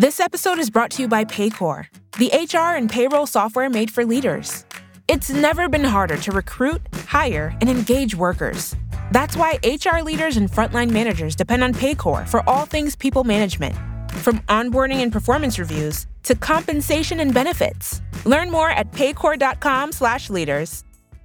This episode is brought to you by Paycor, the HR and payroll software made for leaders. It's never been harder to recruit, hire, and engage workers. That's why HR leaders and frontline managers depend on Paycor for all things people management, from onboarding and performance reviews to compensation and benefits. Learn more at paycor.com/leaders.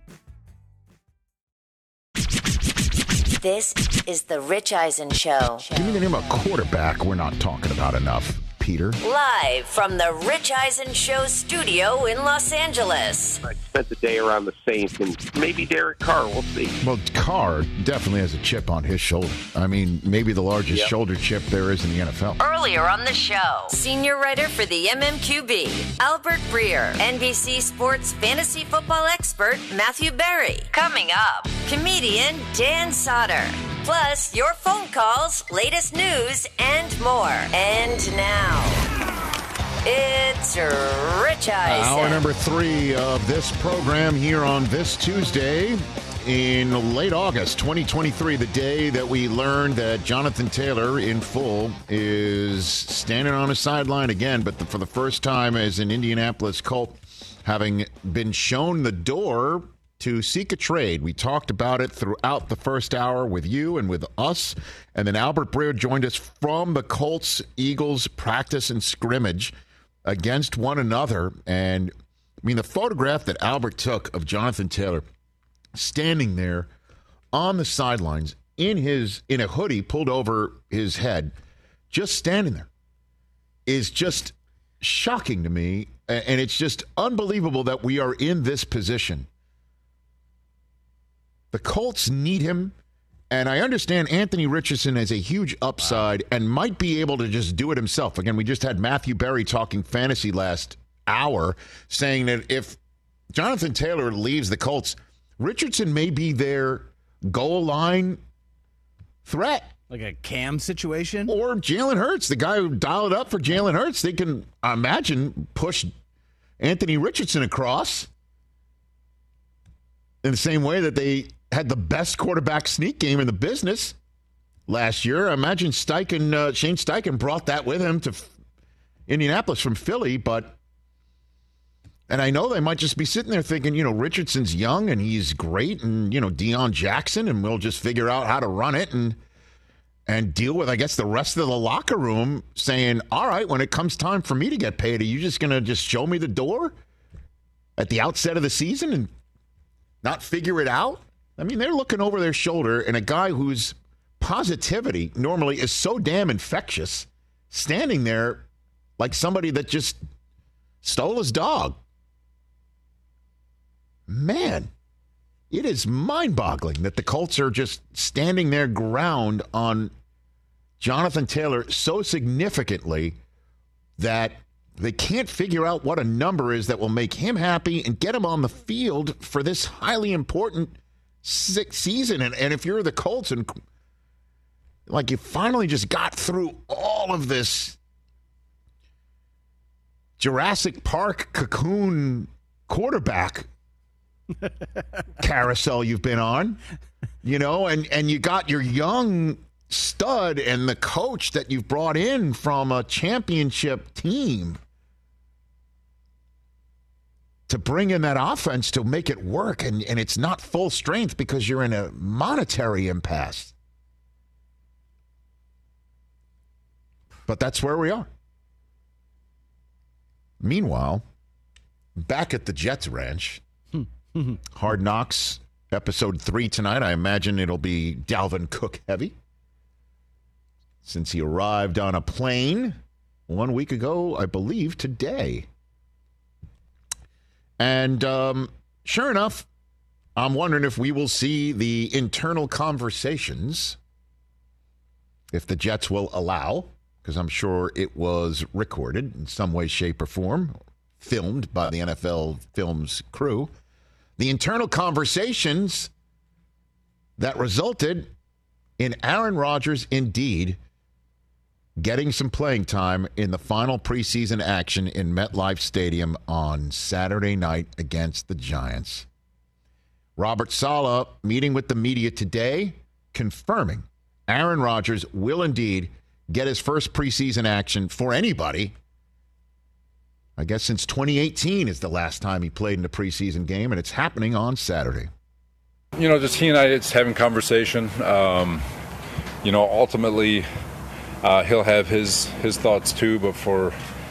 This is the Rich Eisen Show. Give me the name of a quarterback we're not talking about enough, Peter. Live from the Rich Eisen Show studio in Los Angeles. I spent the day around the Saints, and maybe Derek Carr, we'll see. Well, Carr definitely has a chip on his shoulder. I mean, maybe the largest shoulder chip there is in the NFL. Earlier on the show, senior writer for the MMQB, Albert Breer, NBC Sports fantasy football expert, Matthew Berry. Coming up, comedian Dan Sauter. Plus, your phone calls, latest news, and more. And now, it's Rich Eisen. Hour number 3 of this program here on this Tuesday in late August 2023, the day that we learned that Jonathan Taylor in full is standing on a sideline again, but for the first time as an Indianapolis Colt, having been shown the door to seek a trade. We talked about it throughout the first hour with you and with us. And then Albert Breer joined us from the Colts-Eagles practice and scrimmage against one another. And, I mean, the photograph that Albert took of Jonathan Taylor standing there on the sidelines in a hoodie pulled over his head, just standing there, is just shocking to me. And it's just unbelievable that we are in this position. The Colts need him, and I understand Anthony Richardson has a huge upside and might be able to just do it himself. Again, we just had Matthew Berry talking fantasy last hour, saying that if Jonathan Taylor leaves the Colts, Richardson may be their goal line threat. Like a Cam situation? Or Jalen Hurts, the guy who dialed up for Jalen Hurts. They can, I imagine, push Anthony Richardson across in the same way that they had the best quarterback sneak game in the business last year. I imagine Shane Steichen brought that with him to Indianapolis from Philly, and I know they might just be sitting there thinking, Richardson's young and he's great, and, Deion Jackson, and we'll just figure out how to run it and deal with, I guess, the rest of the locker room saying, all right, when it comes time for me to get paid, are you just going to just show me the door at the outset of the season and not figure it out? I mean, they're looking over their shoulder, and a guy whose positivity normally is so damn infectious, standing there like somebody that just stole his dog. Man, it is mind-boggling that the Colts are just standing their ground on Jonathan Taylor so significantly that they can't figure out what a number is that will make him happy and get him on the field for this highly important season. And if you're the Colts and you finally just got through all of this Jurassic Park cocoon quarterback carousel you've been on, and you got your young stud and the coach that you've brought in from a championship team to bring in that offense to make it work, and it's not full strength because you're in a monetary impasse. But that's where we are. Meanwhile, back at the Jets ranch, Hard Knocks, episode 3 tonight. I imagine it'll be Dalvin Cook heavy, since he arrived on a plane 1 week ago, I believe, today. And sure enough, I'm wondering if we will see the internal conversations, if the Jets will allow, because I'm sure it was recorded in some way, shape, or form, filmed by the NFL Films crew, the internal conversations that resulted in Aaron Rodgers indeed getting some playing time in the final preseason action in MetLife Stadium on Saturday night against the Giants. Robert Saleh meeting with the media today, confirming Aaron Rodgers will indeed get his first preseason action for anybody. I guess since 2018 is the last time he played in a preseason game, and it's happening on Saturday. Just he and I, it's having conversation. Ultimately, he'll have his thoughts too. But for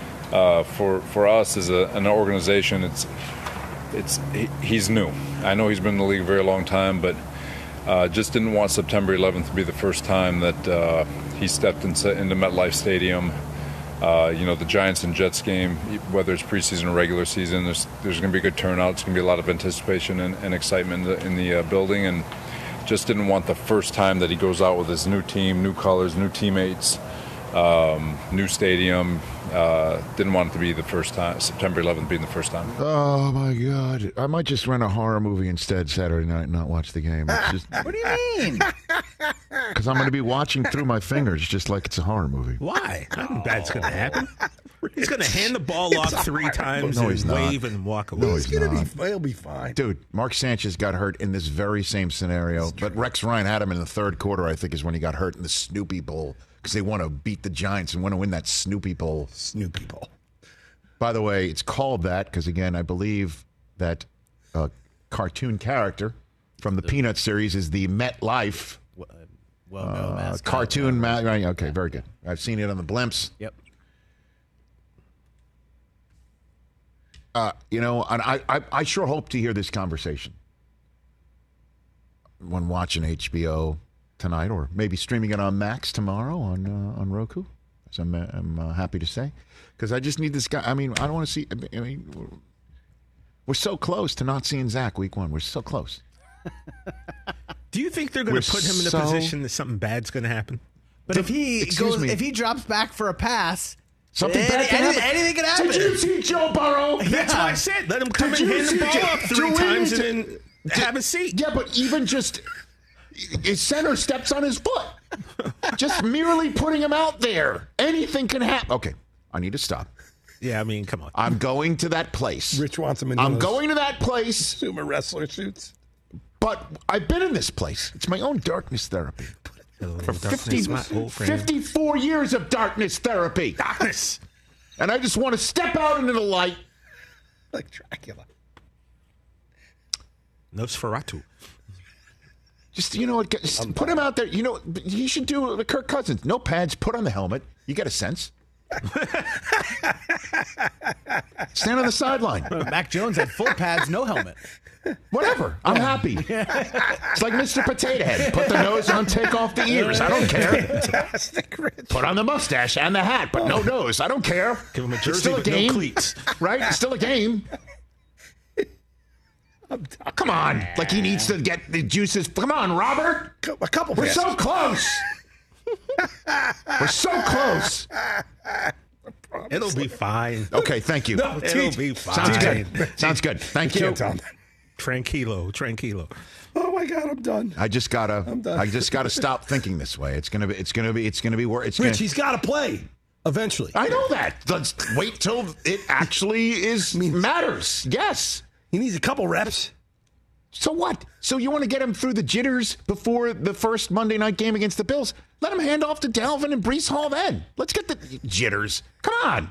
us as an organization, he's new. I know he's been in the league a very long time, but just didn't want September 11th to be the first time that he stepped into MetLife Stadium. The Giants and Jets game, whether it's preseason or regular season, there's going to be a good turnout. It's going to be a lot of anticipation and excitement in the building, and just didn't want the first time that he goes out with his new team, new colors, new teammates, new stadium. Didn't want it to be the first time, September 11th being the first time. Oh, my God. I might just rent a horror movie instead Saturday night and not watch the game. What do you mean? Because I'm going to be watching through my fingers just like it's a horror movie. Why? Nothing bad's going to happen. He's going to hand the ball off 3 times No, he's and not. wave and walk away. No, he's not. He'll be fine. Dude, Mark Sanchez got hurt in this very same scenario, but Rex Ryan had him in the third quarter, I think, is when he got hurt in the Snoopy Bowl because they want to beat the Giants and want to win that Snoopy Bowl. Snoopy Bowl. By the way, it's called that because, again, I believe that cartoon character from the Peanut series is the MetLife cartoon. Right, okay, very good. I've seen it on the blimps. Yep. And I sure hope to hear this conversation when watching HBO tonight, or maybe streaming it on Max tomorrow on Roku, as I'm happy to say, because I just need this guy. I mean, I don't want to see. I mean, we're so close to not seeing Zach week 1. We're so close. Do you think they're going to put him in a position that something bad's going to happen? But if he drops back for a pass, something bad can happen. Anything can happen. Did you see Joe Burrow? That's what I said. Let him come and hand the ball up 3 times and then have a seat. Yeah, but even just his center steps on his foot. Just merely putting him out there. Anything can happen. Okay, I need to stop. Yeah, I mean, come on. I'm going to that place. Rich wants him in I'm going to that place. Sumo wrestler suits. But I've been in this place. It's my own darkness therapy. For 54 years of darkness therapy. Darkness. And I just want to step out into the light. Like Dracula. Nosferatu. Just, just put him out there. You should do Kirk Cousins. No pads, put on the helmet. You get a sense. Stand on the sideline. Mac Jones had full pads, no helmet. Whatever. I'm happy. It's like Mr. Potato Head. Put the nose on, take off the ears. I don't care. Fantastic, Rich. Put on the mustache and the hat, but no nose. I don't care. Give him a It's jersey still a with game. no cleats. Right? It's still a game. Come on. Like he needs to get the juices. Come on, Robert. A couple We're passes. so close. We're so close. It'll be fine. Okay, thank you. It'll be fine. Sounds good. Sounds good. Thank you. Can't tell him that. Tranquilo. Oh my God, I'm done. I just gotta stop thinking this way. It's gonna be worse. Rich, he's got to play eventually. I know that. Let's wait till it actually matters. Yes. He needs a couple reps. So what? So you want to get him through the jitters before the first Monday night game against the Bills? Let him hand off to Dalvin and Breece Hall then. Let's get the jitters. Come on.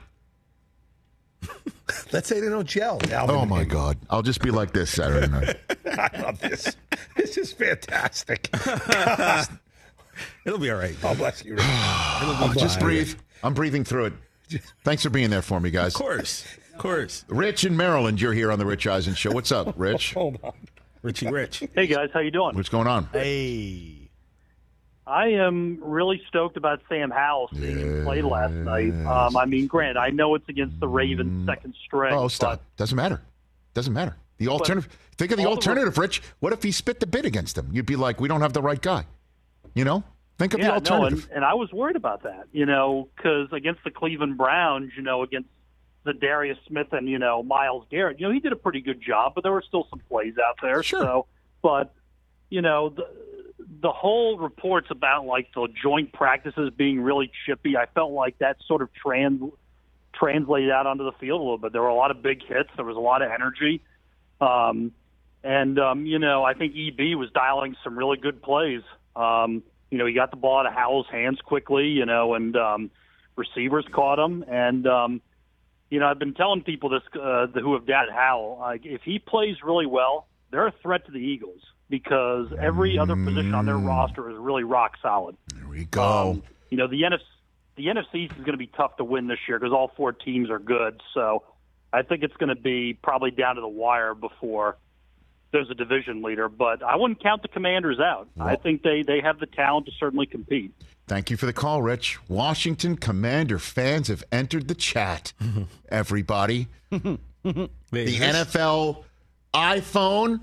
Let's say they don't gel. Oh, my God. I'll just be like this Saturday night. I love this. This is fantastic. It'll be all right. God bless you, Rich. Just breathe. I'm breathing through it. Thanks for being there for me, guys. Of course. Rich in Maryland, you're here on the Rich Eisen Show. What's up, Rich? Hold on. Richie Rich. Hey, guys. How you doing? What's going on? Hey. I am really stoked about Sam Howell seeing him play last night. I mean, granted, I know it's against the Ravens' second string. Oh, stop. Doesn't matter. The alternative. Think of the alternative, Rich. What if he spit the bid against him? You'd be like, we don't have the right guy. Think of the alternative. And I was worried about that, because against the Cleveland Browns, against the Darius Smith and, Myles Garrett, he did a pretty good job, but there were still some plays out there. Sure. So, but, the whole reports about, like, the joint practices being really chippy, I felt like that sort of translated out onto the field a little bit. There were a lot of big hits. There was a lot of energy. I think EB was dialing some really good plays. he got the ball out of Howell's hands quickly, and receivers caught him. And, I've been telling people this who have doubted Howell, if he plays really well, they're a threat to the Eagles because every other position on their roster is really rock solid. There we go. The NFC is going to be tough to win this year because all 4 teams are good. So I think it's going to be probably down to the wire before there's a division leader. But I wouldn't count the Commanders out. Well, I think they have the talent to certainly compete. Thank you for the call, Rich. Washington Commander fans have entered the chat, everybody. The NFL iPhone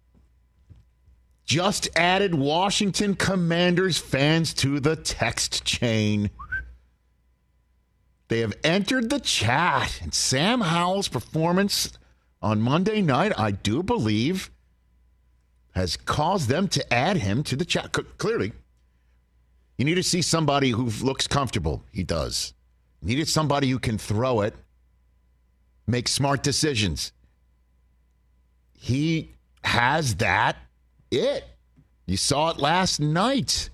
just added Washington Commanders fans to the text chain. They have entered the chat. And Sam Howell's performance on Monday night, I do believe, has caused them to add him to the chat. Clearly, you need to see somebody who looks comfortable. He does. You needed somebody who can throw it, make smart decisions. He has that. You saw it last night.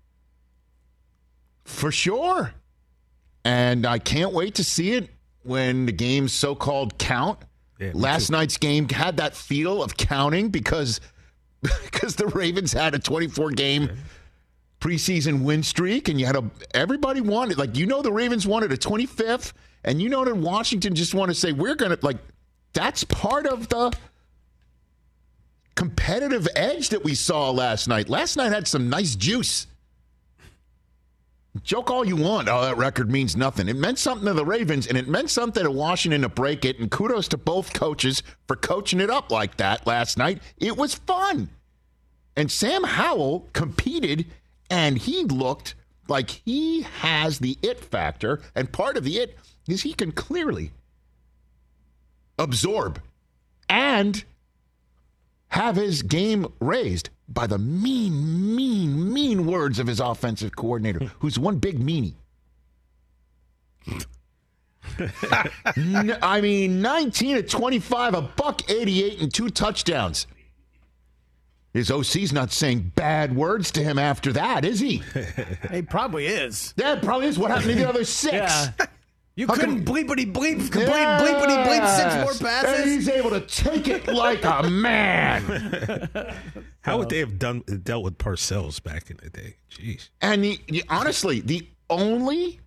For sure. And I can't wait to see it when the game's so-called count. Yeah, last night's game had that feel of counting because the Ravens had a 24-game preseason win streak, and everybody wanted, the Ravens wanted a 25th, and that Washington just want to say, we're going to, that's part of the competitive edge that we saw last night. Last night had some nice juice. Joke all you want. Oh, that record means nothing. It meant something to the Ravens, and it meant something to Washington to break it, and kudos to both coaches for coaching it up like that last night. It was fun. And Sam Howell competed, and he looked like he has the it factor, and part of the it is he can clearly absorb and have his game raised by the mean words of his offensive coordinator, who's one big meanie. 19 of 25, $188 and 2 touchdowns. His OC's not saying bad words to him after that, is he? He probably is. That probably is. What happened to the other 6? Yeah. You couldn't bleepity-bleep 6 more passes? And he's able to take it like a man. How would they have dealt with Parcells back in the day? Jeez. And honestly, the only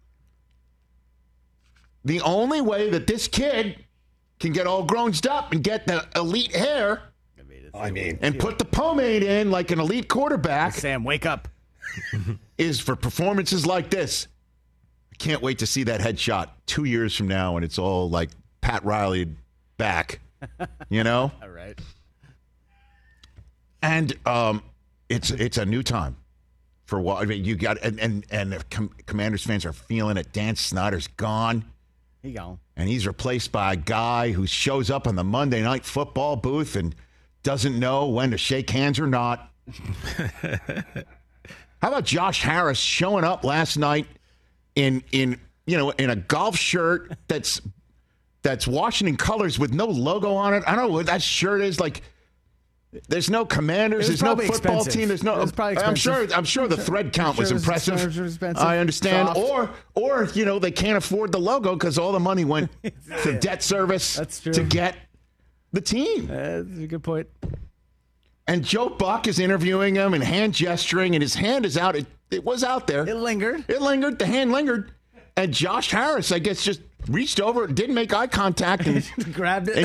way that this kid can get all grown up and get the elite hair, and put the pomade in like an elite quarterback, Sam, wake up, is for performances like this. I can't wait to see that headshot 2 years from now, and it's all like Pat Riley back, All right. And it's a new time for what you got, and the Commanders fans are feeling it. Dan Snyder's gone. He gone, and he's replaced by a guy who shows up in the Monday Night Football booth and doesn't know when to shake hands or not. How about Josh Harris showing up last night in a golf shirt that's Washington colors with no logo on it? I don't know what that shirt is like. There's no Commanders. There's no football team. There's no. I'm sure the thread count was impressive. I understand. Soft. Or they can't afford the logo because all the money went to debt service to get the team. That's a good point. And Joe Buck is interviewing him and hand gesturing, and his hand is out. It was out there. It lingered. The hand lingered. And Josh Harris, I guess, just reached over, didn't make eye contact, and grabbed it.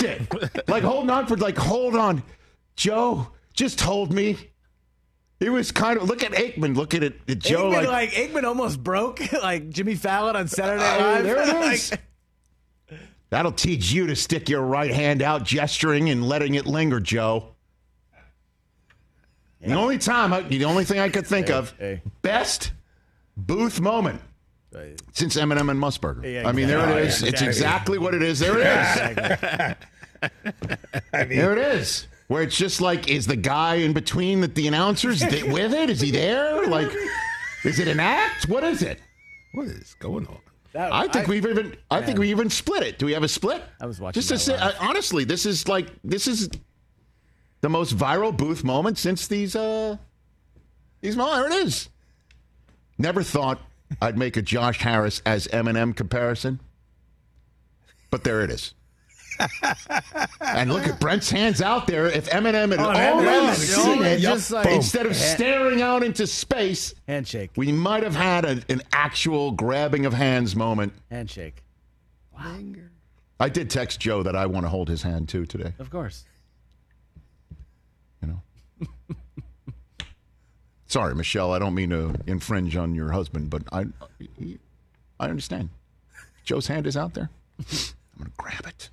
Hold on. Joe, just hold me. It was kind of, look at Aikman. Look at it. Joe, Aikman almost broke, like Jimmy Fallon on Saturday Night Live. There it is. That'll teach you to stick your right hand out, gesturing and letting it linger, Joe. Yeah. The only thing I could think of, best booth moment since Eminem and Musburger. Yeah, exactly. There it is. It's exactly what it is. There it is. There it is. Where it's just like, is the guy in between the announcers with it? Is he there? Like, is it an act? What is it? What is going on? I think we even split it. Do we have a split? I was watching. Just to say, honestly, this is the most viral booth moment since these There it is. Never thought I'd make a Josh Harris as Eminem comparison, but there it is. And look at Brent's hands out there. If Eminem had only seen it, instead of staring out into space, handshake, we might have had an actual grabbing of hands moment. Handshake. Wow. I did text Joe that I want to hold his hand too today. Of course. You know. Sorry, Michelle. I don't mean to infringe on your husband, but I understand. Joe's hand is out there. I'm going to grab it.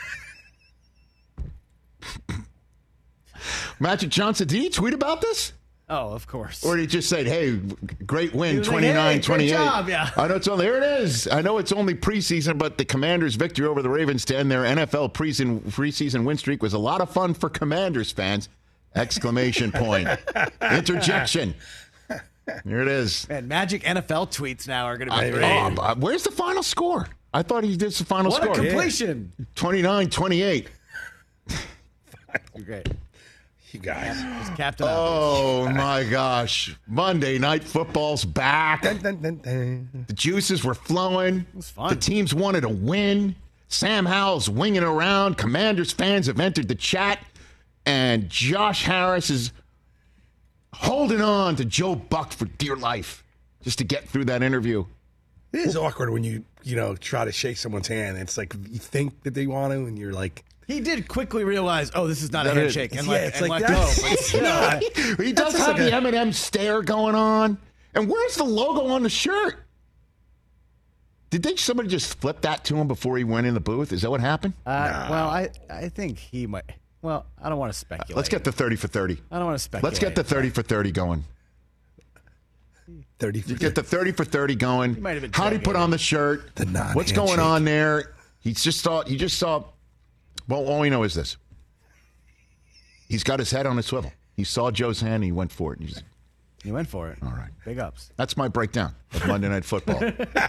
Magic Johnson, did he tweet about this? Oh, of course. Or did he just say, hey, great win, 29-28? Like, hey, great job, yeah. I know there it is. I know it's only preseason, but the Commanders' victory over the Ravens to end their NFL preseason win streak was a lot of fun for Commanders fans. Exclamation point. Interjection. Here it is. Man, Magic NFL tweets now are going to be great. Oh, where's the final score? I thought he did the final score. What a completion. 29-28. You're great. You guys. Just Captain Obvious. My gosh. Monday Night Football's back. Dun, dun, dun, dun. The juices were flowing. It was fun. The teams wanted to win. Sam Howell's winging around. Commanders fans have entered the chat. And Josh Harris is holding on to Joe Buck for dear life just to get through that interview. It is awkward when you try to shake someone's hand. It's like you think that they want to, and you're like... He did quickly realize, this is not a handshake, and let go. He does have the Eminem stare going on. And where's the logo on the shirt? Did somebody just flip that to him before he went in the booth? Is that what happened? Well, I think he might. Well, I don't want to speculate. Let's get the 30 for 30. I don't want to speculate. Let's get the 30 for 30 going. 30 for 30. Get the 30 for 30 going. How did he put on the shirt? What's going on there? You just saw. Well, all we know is this. He's got his head on a swivel. He saw Joe's hand and he went for it. He went for it. All right. Big ups. That's my breakdown of Monday Night Football.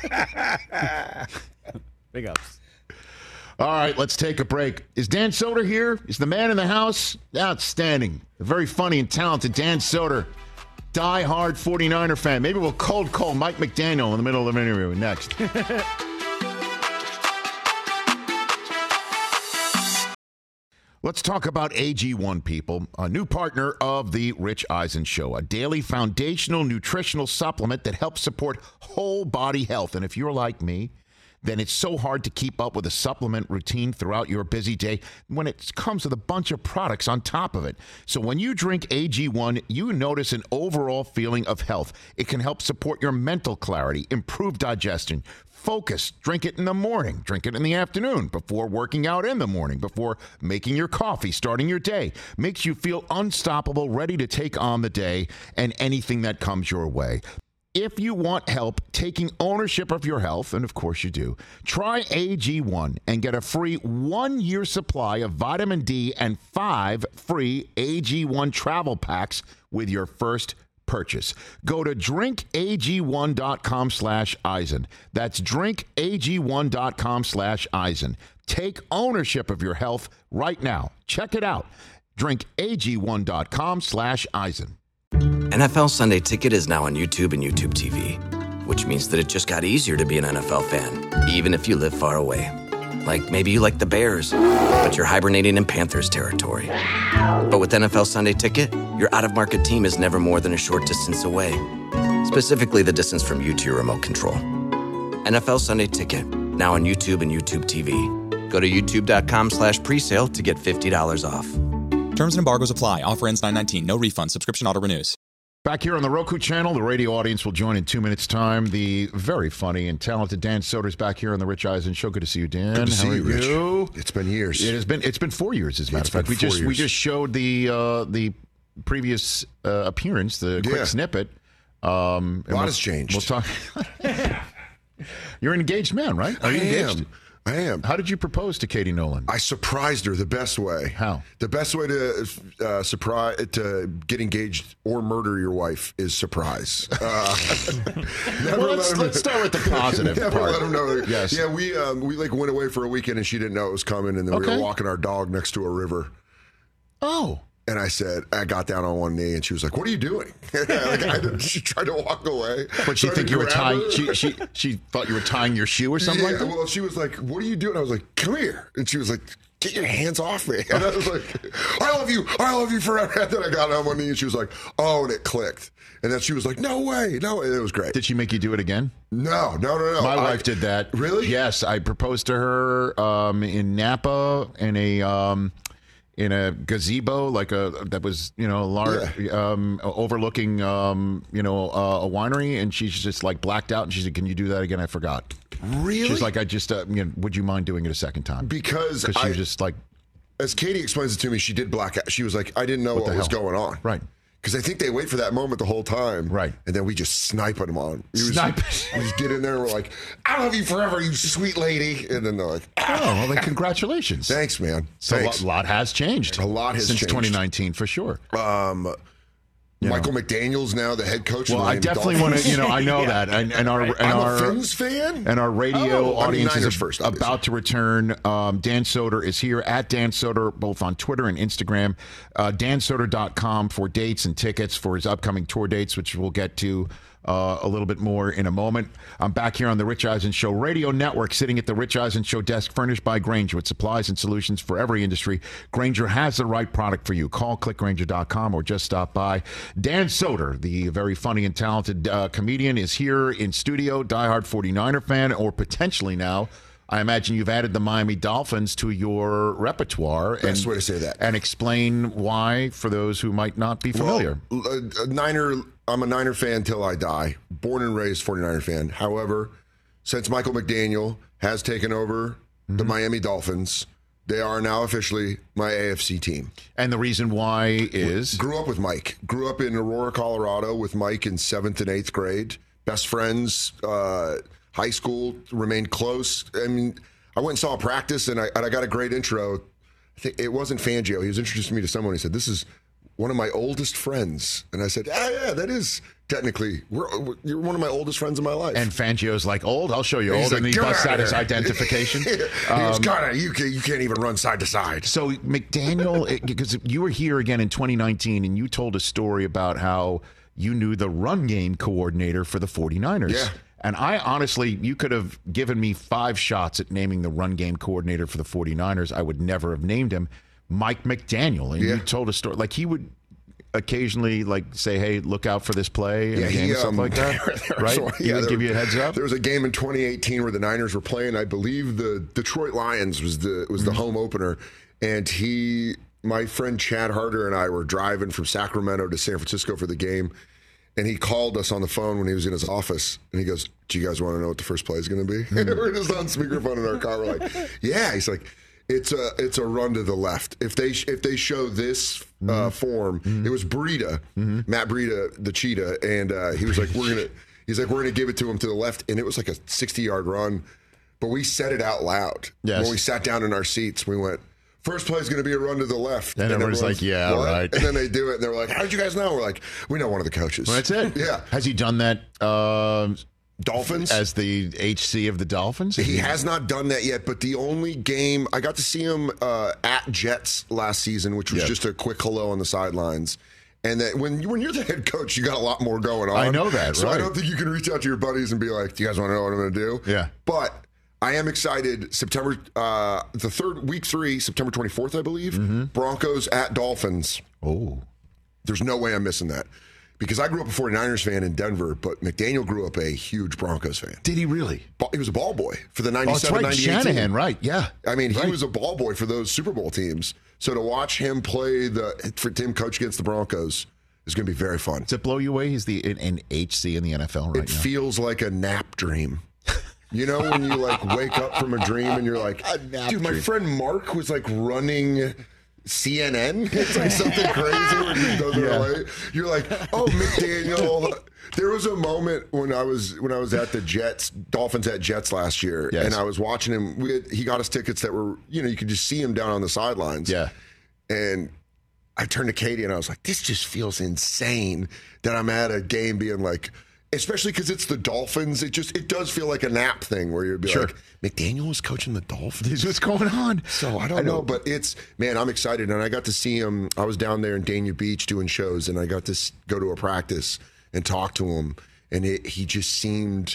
Big ups. All right, let's take a break. Is Dan Soder here? Is the man in the house? Outstanding. A very funny and talented Dan Soder. Die-hard 49er fan. Maybe we'll cold call Mike McDaniel in the middle of an interview next. Let's talk about AG1, people, a new partner of the Rich Eisen Show, a daily foundational nutritional supplement that helps support whole body health. And if you're like me, then it's so hard to keep up with a supplement routine throughout your busy day when it comes with a bunch of products on top of it. So when you drink AG1, you notice an overall feeling of health. It can help support your mental clarity, improve digestion, focus. Drink it in the morning. Drink it in the afternoon, before working out in the morning, before making your coffee, starting your day. Makes you feel unstoppable, ready to take on the day and anything that comes your way. If you want help taking ownership of your health, and of course you do, try AG1 and get a free 1-year supply of vitamin D and 5 free AG1 travel packs with your first purchase. Go to drinkag1.com/Eisen. That's drinkag1.com/Eisen. Take ownership of your health right now. Check it out. drinkag1.com/Eisen. NFL Sunday Ticket is now on YouTube and YouTube TV, which means that it just got easier to be an NFL fan, even if you live far away. Like maybe you like the Bears, but you're hibernating in Panthers territory. But with NFL Sunday Ticket, your out-of-market team is never more than a short distance away. Specifically, the distance from you to your remote control. NFL Sunday Ticket, now on YouTube and YouTube TV. Go to youtube.com/presale to get $50 off. Terms and embargoes apply. Offer ends 9/19. No refund. Subscription auto renews. Back here on the Roku channel, the radio audience will join in 2 minutes' time. The very funny and talented Dan Soder's back here on the Rich Eisen Show. Good to see you, Dan. Good to see you, Rich. It's been years. It's been 4 years, as a matter of fact. We just showed the previous appearance, the quick snippet. A lot has changed. We'll talk. You're an engaged man, right? Are you engaged? I am. How did you propose to Katie Nolan? I surprised her the best way. How? The best way to get engaged or murder your wife is surprise. Let's start with the positive never part. Let them know. Yes. Yeah, we went away for a weekend and she didn't know it was coming, and then we were walking our dog next to a river. Oh. And I got down on one knee, and she was like, "What are you doing?" She tried to walk away. But she think you were tying. She thought you were tying your shoe or something like that. Well, she was like, "What are you doing?" I was like, "Come here," and she was like, "Get your hands off me!" And I was like, "I love you forever." And then I got on one knee, and she was like, "Oh," and it clicked. And then she was like, "No way, no!" And it was great. Did she make you do it again? No. My wife did that. Really? Yes, I proposed to her in Napa in a gazebo, that was large, overlooking a winery, and she's just like blacked out, and she said, "Can you do that again?" I forgot. Really? She's like, "I just would you mind doing it a second time?" Because she was just like, as Katie explains it to me, she did black out. She was like, "I didn't know what was going on." Right. Because I think they wait for that moment the whole time. Right. And then we just snipe them on. We just get in there and we're like, "I love you forever, you sweet lady." And then they're like, "Oh, well, then congratulations." Thanks, man. So a lot has changed. A lot has since changed. 2019, for sure. Michael McDaniel's now the head coach. Well, I definitely want to. I know that, and our I'm a Fins fan, and our radio audience is first, about to return. Dan Soder is here at Dan Soder, both on Twitter and Instagram. DanSoder.com for dates and tickets for his upcoming tour dates, which we'll get to a little bit more in a moment. I'm back here on the Rich Eisen Show Radio Network, sitting at the Rich Eisen Show desk, furnished by Grainger with supplies and solutions for every industry. Grainger has the right product for you. Call clickgrainger.com or just stop by. Dan Soder, the very funny and talented comedian, is here in studio, diehard 49er fan, or potentially now, I imagine you've added the Miami Dolphins to your repertoire. Best way to say that. And explain why for those who might not be familiar. I'm a Niner fan till I die. Born and raised 49er fan. However, since Michael McDaniel has taken over the Miami Dolphins, they are now officially my AFC team. And the reason why is? Grew up with Mike. Grew up in Aurora, Colorado with Mike in 7th and 8th grade. Best friends, high school, remained close. I mean, I went and saw a practice, and I got a great intro. I think it wasn't Fangio. He was introducing me to someone. He said, "This is one of my oldest friends." And I said, yeah, that is technically, you're one of my oldest friends in my life. And Fangio's like, "Old? I'll show you old." And he busts out his identification. He was kind of, you can't even run side to side. So McDaniel, because you were here again in 2019, and you told a story about how you knew the run game coordinator for the 49ers. Yeah. And I honestly, you could have given me 5 shots at naming the run game coordinator for the 49ers. I would never have named him. Mike McDaniel. And you told a story. Like, he would occasionally say, "Hey, look out for this play," in a game, stuff like that. Right? He would give you a heads up. There was a game in 2018 where the Niners were playing. I believe the Detroit Lions was the home opener. And my friend Chad Harder and I were driving from Sacramento to San Francisco for the game. And he called us on the phone when he was in his office, and he goes, "Do you guys want to know what the first play is going to be?" We're just on speakerphone in our car. We're like, "Yeah." He's like, "It's a run to the left. If they show this form, it was Breida, Matt Breida, the cheetah, and he was like, we're gonna give it to him to the left, and it was like a 60-yard run, but we said it out loud. Yes. When we sat down in our seats, we went, "First play is going to be a run to the left." And everyone's like, "Yeah, what?" right. And then they do it, and they're like, "How did you guys know?" We're like, "We know one of the coaches." Well, that's it. Yeah. Has he done that? Dolphins? As the HC of the Dolphins? He has not done that yet, but the only game, I got to see him at Jets last season, which was just a quick hello on the sidelines. And that when you're the head coach, you got a lot more going on. I know that, so right. I don't think you can reach out to your buddies and be like, "Do you guys want to know what I'm going to do?" Yeah. But I am excited. September, week 3, September 24th, I believe. Broncos at Dolphins. Oh. There's no way I'm missing that. Because I grew up a 49ers fan in Denver, but McDaniel grew up a huge Broncos fan. Did he really? He was a ball boy for the 97, that's right. 98 Shanahan, team. right, yeah. I mean, he was a ball boy for those Super Bowl teams. So to watch him play for Tim coach against the Broncos is going to be very fun. Does it blow you away? He's an HC in the NFL right now. It feels like a nap dream. You know, when you wake up from a dream and you're like, "Dude, my friend Mark was running CNN." It's like something crazy when he does it away. You're like, "Oh, McDaniel." There was a moment when I was at the Dolphins at Jets last year, and I was watching him. He got us tickets that were, you could just see him down on the sidelines. Yeah. And I turned to Katie and I was like, "This just feels insane that I'm at a game being like, especially because it's the Dolphins. It does feel like a nap thing where you'd be like, McDaniel was coaching the Dolphins. What's going on? So I don't know, but I'm excited, and I got to see him. I was down there in Dania Beach doing shows, and I got to go to a practice and talk to him, and he just seemed.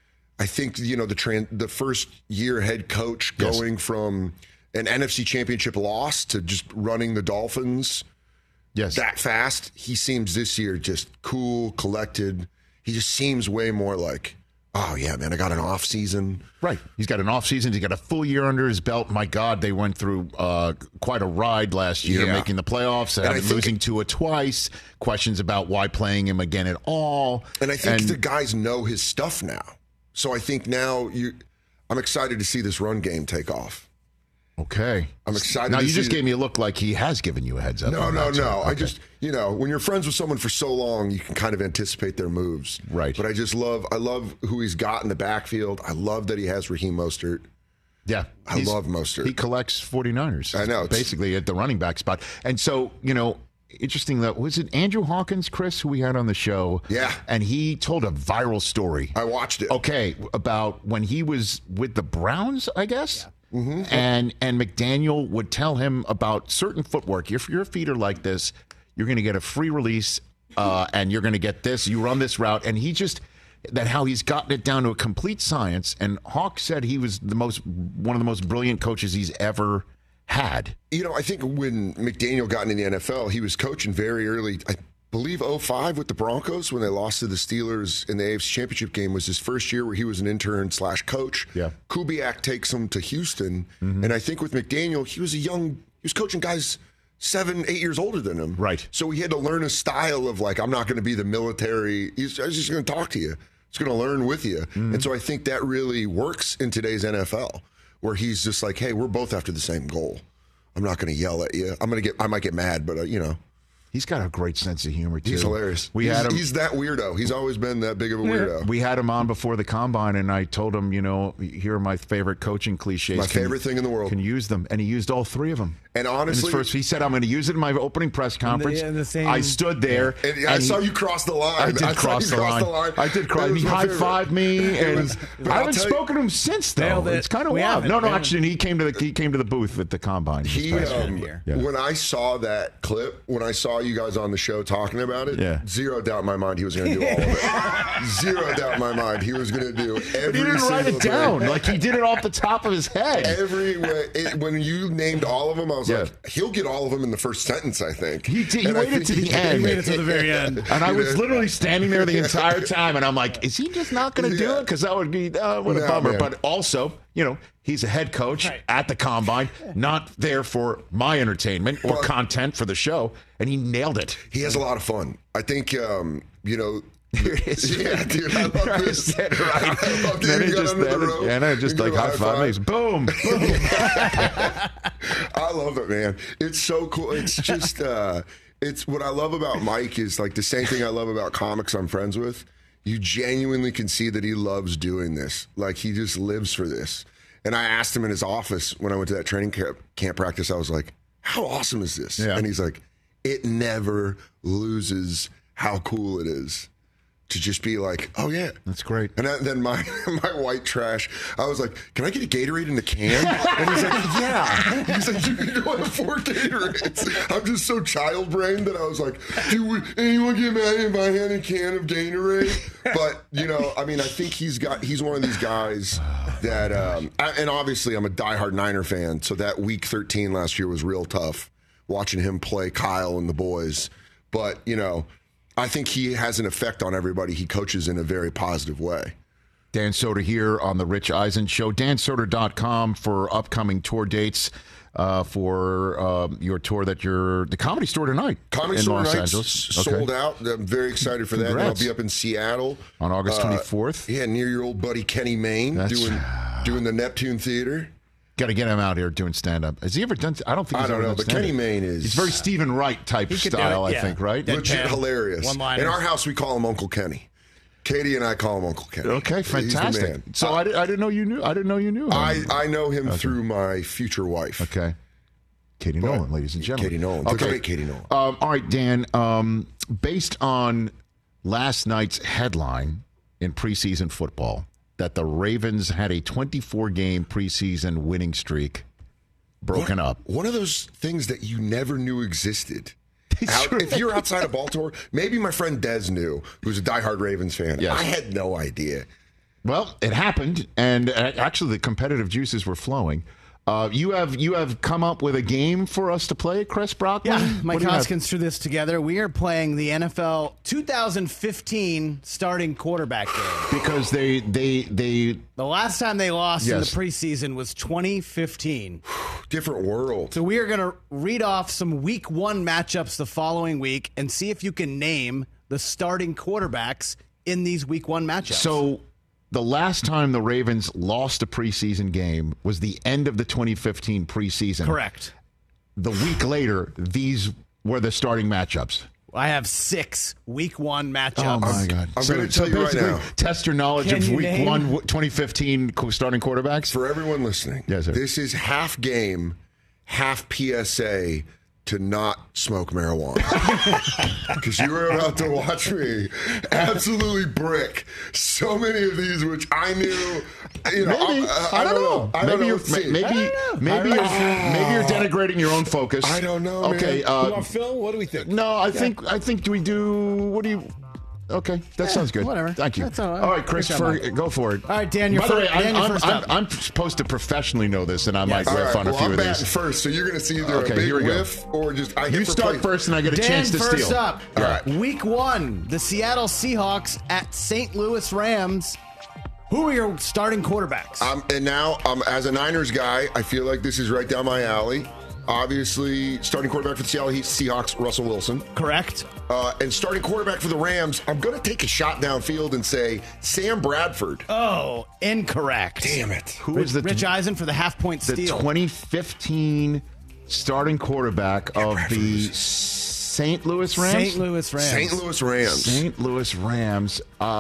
I think the first year head coach going from an NFC Championship loss to just running the Dolphins. Yes, that fast. He seems this year just cool, collected. He just seems way more like, oh, yeah, man, I got an off season. Right. He's got an off season. He's got a full year under his belt. My God, they went through quite a ride last year, making the playoffs, and losing Tua twice. Questions about why playing him again at all. And I think the guys know his stuff now. So I think now I'm excited to see this run game take off. Okay. I'm excited. Now, you just gave me a look like he has given you a heads up. No. Okay. I just, when you're friends with someone for so long, you can kind of anticipate their moves. Right. But I love who he's got in the backfield. I love that he has Raheem Mostert. Yeah. I love Mostert. He collects 49ers. I know. Basically at the running back spot. And so, interesting that, was it Andrew Hawkins, Chris, who we had on the show? Yeah. And he told a viral story. I watched it. Okay. About when he was with the Browns, I guess. Yeah. Mm-hmm. And McDaniel would tell him about certain footwork. If your feet are like this, you're going to get a free release, and you're going to get this. You run this route, and how he's gotten it down to a complete science. And Hawk said he was one of the most brilliant coaches he's ever had. I think when McDaniel got into the NFL, he was coaching very early. I believe 2005 with the Broncos when they lost to the Steelers in the AFC Championship game was his first year where he was an intern / coach. Yeah. Kubiak takes him to Houston. Mm-hmm. And I think with McDaniel, he was coaching guys 7, 8 years older than him. Right. So he had to learn a style of I'm not going to be the military. I was just going to talk to you. He's going to learn with you. Mm-hmm. And so I think that really works in today's NFL where he's just like, hey, we're both after the same goal. I'm not going to yell at you. I might get mad, but He's got a great sense of humor, too. He's hilarious. He's that weirdo. He's always been that big of a weirdo. We had him on before the Combine, and I told him, here are my favorite coaching cliches. My favorite thing in the world. Can use them. And he used all 3 of them. And honestly, he said, I'm going to use it in my opening press conference. I stood there. And I saw you cross the line. I did cross the line. I did cross. He high-fived me, and I haven't spoken to him since, though. It's kind of wild. No, actually, he came to the booth at the Combine. When I saw that clip, when I saw you guys on the show talking about it, zero doubt in my mind he was going to do all of it. Zero doubt in my mind he was going to do every But he didn't write it down. Thing. Like he did it off the top of his head. When you named all of them, I was like, he'll get all of them in the first sentence, I think. He did. He waited to the end. He waited to the very end. And I was literally standing there the entire time, and I'm like, is he just not going to do it? Because that would be what a bummer. Man. But also, he's a head coach at the Combine, not there for my entertainment or content for the show, and he nailed it. He has a lot of fun. I think, Here it is. Yeah, dude, I love this. Right. I love then I just high five. Boom. I love it, man. It's so cool. It's just, it's what I love about Mike is the same thing I love about comics I'm friends with. You genuinely can see that he loves doing this. He just lives for this. And I asked him in his office when I went to that training camp practice, I was like, how awesome is this? Yeah. And he's like, it never loses how cool it is to just be like, oh, yeah. That's great. And then my white trash, I was like, can I get a Gatorade in the can? And he's like, yeah. He's like, you can go have 4 Gatorades. I'm just so child-brained that I was like, would anyone get mad if I had a can of Gatorade? But, I think he's one of these guys that, and obviously I'm a diehard Niner fan, so that week 13 last year was real tough, watching him play Kyle and the boys. But, I think he has an effect on everybody he coaches in a very positive way. Dan Soder here on the Rich Eisen Show. DanSoder.com for upcoming tour dates for your tour the Comedy Store tonight Comedy in Store Los Nights Angeles. Sold out. I'm very excited for that. I'll be up in Seattle. On August 24th. Yeah, near your old buddy Kenny Mayne doing the Neptune Theater. Got to get him out here doing stand-up. Has he ever done? I don't think he's I don't ever know, done but Kenny Mayne is... He's very Stephen Wright type style, I think, right? Legit hilarious. One-liners. In our house, we call him Uncle Kenny. Katie and I call him Uncle Kenny. Okay, fantastic. He's the man. So I didn't know you knew. I didn't know you knew him. I know him through my future wife. Okay. Katie Nolan, ladies and gentlemen. Katie Nolan. Okay. Great Katie Nolan. All right, Dan. Based on last night's headline in preseason football that the Ravens had a 24-game preseason winning streak broken up. One of those things that you never knew existed. If you're outside of Baltimore, maybe my friend Des knew, who's a diehard Ravens fan. Yes. I had no idea. Well, it happened, and actually the competitive juices were flowing. You have come up with a game for us to play, Chris Brockman? Yeah, Mike Hoskins threw this together. We are playing the NFL 2015 starting quarterback game. Because they the last time they lost in the Yes. preseason was 2015. Different world. So we are going to read off some week 1 matchups the following week and see if you can name the starting quarterbacks in these week 1 matchups. So the last time the Ravens lost a preseason game was the end of the 2015 preseason. Correct. The week later, these were the starting matchups. I have 6 week 1 matchups. Oh, my God. I'm going to tell you right now. Test your knowledge Can of you week name? 1 2015 starting quarterbacks. For everyone listening, Yes, sir. this is half game, half PSA to not smoke marijuana. Because you were about to watch me absolutely brick so many of these, which I knew. You know, Maybe. I don't know. I don't Maybe know. you're Let's see. maybe you're denigrating your own focus. I don't know. Okay. man. You want Phil? What do we think? No, I think do we do? What do you? Okay, that sounds good. whatever. Thank you. That's all right. All right, Chris, Good job, Mike. go for it. All right, Dan, you're By the way, first up. I'm supposed to professionally know this, and I might All riff right, on a well, few I'm of batting these. first, so you're going to see either Okay, a big here we go. whiff or just I hit You for start play. first, and I get a Dan, chance to first steal. up. All right. Week 1, the Seattle Seahawks at St. Louis Rams. Who are your starting quarterbacks? And now, as a Niners guy, I feel like this is right down my alley. Obviously, starting quarterback for the Seattle Seahawks, Russell Wilson. Correct. And starting quarterback for the Rams, I'm going to take a shot downfield and say Sam Bradford. Oh, incorrect. Damn it. Who is the Rich Eisen for the half-point the steal. 2015 starting quarterback of the St. Louis Rams? St. Louis Rams. St. Louis Rams. St. Louis Rams.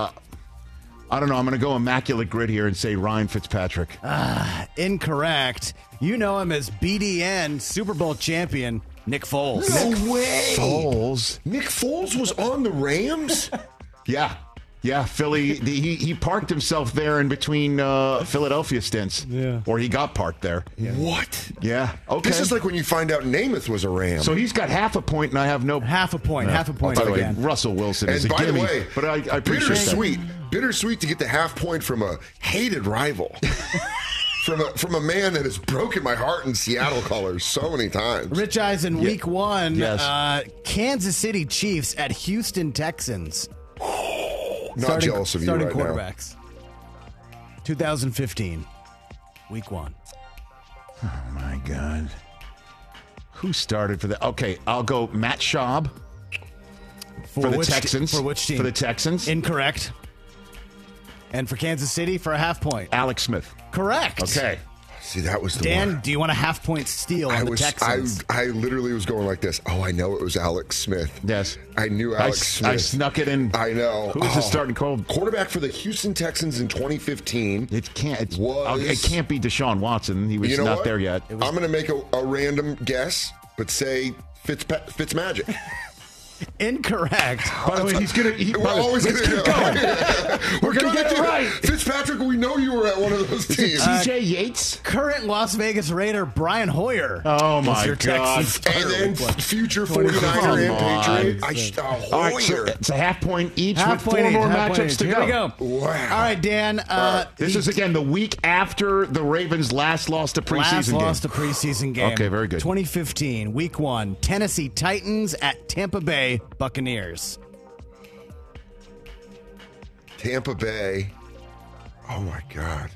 I don't know. I'm going to go immaculate grid here and say Ryan Fitzpatrick. Incorrect. You know him as BDN Super Bowl champion Nick Foles. No way. Foles. Nick Foles was on the Rams? Yeah. Yeah, Philly. He parked himself there in between Philadelphia stints. Yeah. Or he got parked there. What? Yeah. Okay. This is like when you find out Namath was a Ram. So he's got half a point, and I have no. Half a point. Half a point. By the way, again. Russell Wilson is and a by gimme. the way, But I appreciate that. bittersweet. Bittersweet to get the half point from a hated rival. From a man that has broken my heart in Seattle colors so many times. Rich Eisen, week 1. Yes. Kansas City Chiefs at Houston Texans. Not jealous of you starting right quarterbacks. 2015, week 1. Oh, my God. Who started for that? Okay, I'll go Matt Schaub for the which Texans. For which team? For the Texans. Incorrect. And for Kansas City for a half point. Alex Smith. Correct. Okay. See, that was the Dan, one. do you want a half point steal on the Texans? I literally was going like this. Oh, I know it was Alex Smith. Yes. I knew Alex Smith. I snuck it in. I know. Who was the starting quarterback for the Houston Texans in 2015? It can't. It was can't be Deshaun Watson. He was you know not what? there yet. I'm going to make a random guess, but say Fitzmagic. Incorrect. By the way, he's gonna. We're always going to keep going. We're gonna get it right. Fitzpatrick, we know you were at one of those teams. TJ Yates. Current Las Vegas Raider Brian Hoyer. Oh was my your God! Texans And then future 49er Come and on. Patriot. All right, so it's a half point each Half with point 4 more each, half point matchups each. to Here go. we go. Wow. All right, Dan. This is again the week after the Ravens last lost a preseason game. lost a preseason game. Okay, very good. 2015, week 1, Tennessee Titans at Tampa Bay Buccaneers. Tampa Bay. Oh my God.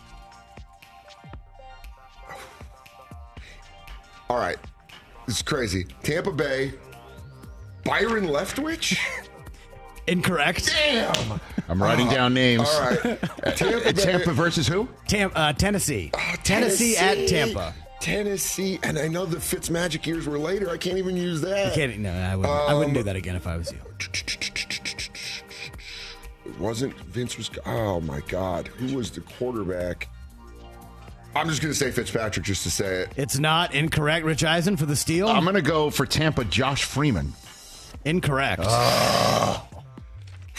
All right. This is crazy. Tampa Bay. Byron Leftwich? Incorrect. Damn. I'm writing down names. All right. Tampa versus who? Tennessee. Tennessee at Tampa. Tennessee. And I know the Fitzmagic years were later. I can't even use that. I wouldn't do that again if I was you. It wasn't Vince was. Oh my God. Who was the quarterback? I'm just going to say Fitzpatrick just to say it. It's not incorrect. Rich Eisen for the steal. I'm going to go for Tampa. Josh Freeman. Incorrect.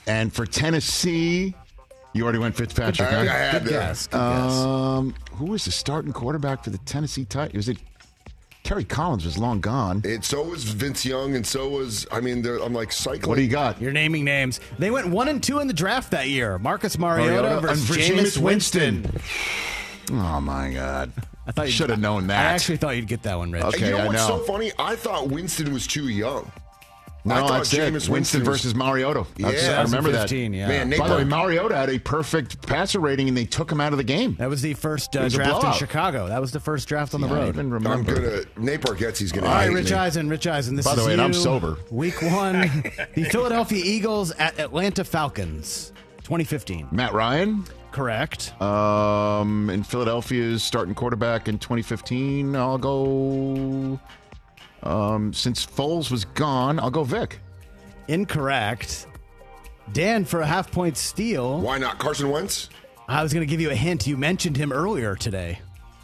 And for Tennessee, you already went Fitzpatrick. I had Good guess. Good guess. Who was the starting quarterback for the Tennessee Titans? Was it Terry Collins? Was long gone. So was Vince Young, and so was, I'm like cycling. What do you got? You're naming names. They went 1-2 in the draft that year. Marcus Mariota versus Jameis Winston. Oh, my God. I thought you should have known that. I actually thought you'd get that one, Rich. Okay, You know I what's know. so funny? I thought Winston was too young. No, I thought that's it. Winston versus Mariota. I remember that. Yeah. Man, By the way, Mariota had a perfect passer rating, and they took him out of the game. That was the first was a draft in blowout. Chicago. That was the first draft on the I road. even I'm remember. Nate Bargatze's gonna All right, hate Rich me. Eisen. This By the is way, you. I'm sober. Week 1, the Philadelphia Eagles at Atlanta Falcons, 2015. Matt Ryan. Correct. In Philadelphia's starting quarterback in 2015, I'll go. Since Foles was gone, I'll go Vic. Incorrect. Dan, for a half-point steal. Why not Carson Wentz? I was going to give you a hint. You mentioned him earlier today.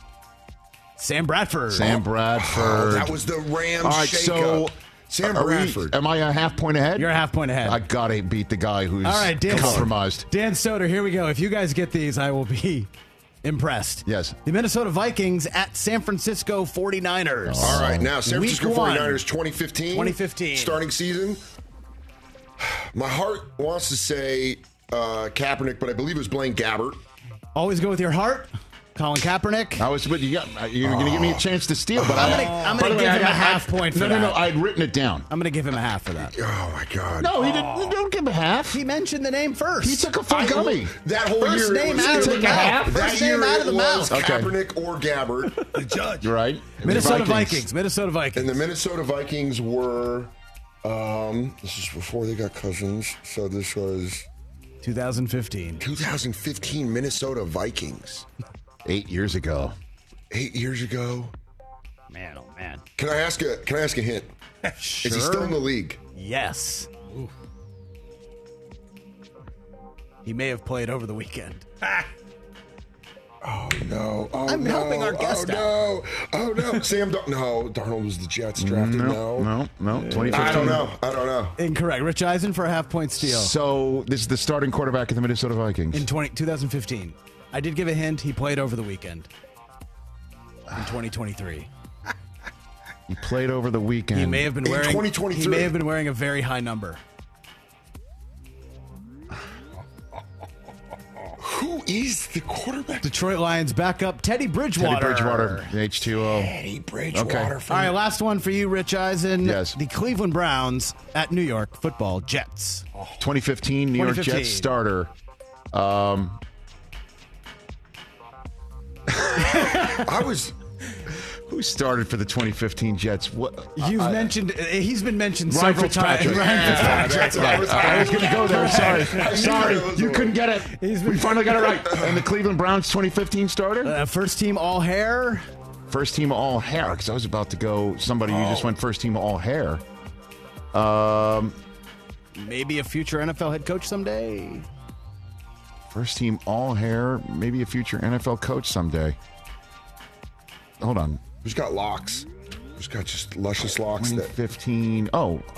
Sam Bradford. Oh, that was the Rams All right, so Sam Bradford. Am I a half point ahead? You're a half point ahead. I gotta beat the guy who's All right, Dan, compromised. Dan Soder, here we go. If you guys get these, I will be impressed. Yes. The Minnesota Vikings at San Francisco 49ers. All right, now San Week Francisco 1. 49ers 2015. Starting season. My heart wants to say Kaepernick, but I believe it was Blaine Gabbert. Always go with your heart. Colin Kaepernick. You're going to give me a chance to steal, but I'm going to give him a half point for that. No, I'd written it down. I'm going to give him a half for that. Oh, my God. No, he didn't. Don't give him a half. He mentioned the name first. He took a full gummy. That whole First year. name out of the mouth. First name out of the mouth. Kaepernick or Gabbert. The judge. You're right. Minnesota Vikings. And the Minnesota Vikings were, this is before they got Cousins, so this was 2015. 2015 Minnesota Vikings. 8 years ago. 8 years ago. Man, oh man. Can I ask a hint? Sure. Is he still in the league? Yes. Ooh. He may have played over the weekend. Oh no! Oh, I'm helping our guest out. Oh no! Sam, no, Darnold was the Jets drafted. No. 2015. I don't know. Incorrect. Rich Eisen for a half-point steal. So this is the starting quarterback of the Minnesota Vikings In 2015. I did give a hint. He played over the weekend. In 2023. He played over the weekend. He may have been wearing 2023. He may have been wearing a very high number. Who is the quarterback? Detroit Lions backup Teddy Bridgewater. Teddy Bridgewater, H2O. Teddy Bridgewater. Okay. All right, last one for you, Rich Eisen. Yes. The Cleveland Browns at New York Football Jets. 2015 New York 2015. Jets starter. Who started for the 2015 Jets? You've mentioned. He's been mentioned Ryan several times. Fitzpatrick. Ryan Fitzpatrick. I was going to go there. Sorry. You couldn't get it. We finally got it right. And the Cleveland Browns 2015 starter? First team all hair. First team all hair. Because I was about to go somebody who just went first team all hair. Maybe a future NFL head coach someday. First team all hair. Maybe a future NFL coach someday. Hold on. Who's got locks? Who's got just luscious locks? 2015.